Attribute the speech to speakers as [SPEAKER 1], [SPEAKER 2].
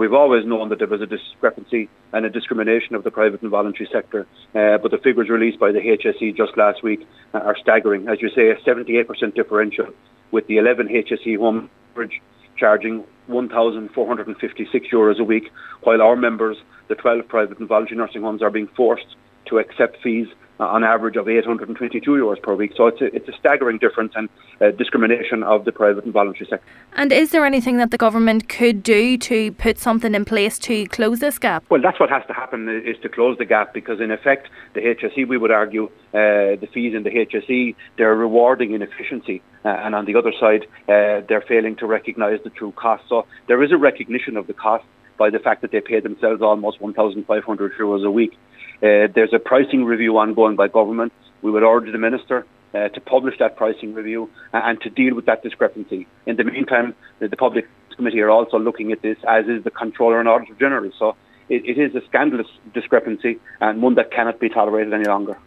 [SPEAKER 1] we've always known that there was a discrepancy and a discrimination of the private and voluntary sector, but the figures released by the HSE just last week are staggering. As you say, a 78% differential, with the 11 HSE home average charging €1,456 a week, while our members, the 12 private and voluntary nursing homes, are being forced to accept fees on average of €822 per week. So it's a staggering difference and discrimination of the private and voluntary sector.
[SPEAKER 2] And is there anything that the government could do to put something in place to close this gap?
[SPEAKER 1] Well, that's what has to happen, is to close the gap, because in effect the HSE, we would argue, the fees in the HSE, they're rewarding inefficiency, and on the other side they're failing to recognise the true cost. So there is a recognition of the cost by the fact that they pay themselves almost €1,500 a week. There's a pricing review ongoing by government. We would urge the Minister to publish that pricing review and to deal with that discrepancy. In the meantime, the Public Committee are also looking at this, as is the Controller and Auditor General. So it is a scandalous discrepancy, and one that cannot be tolerated any longer.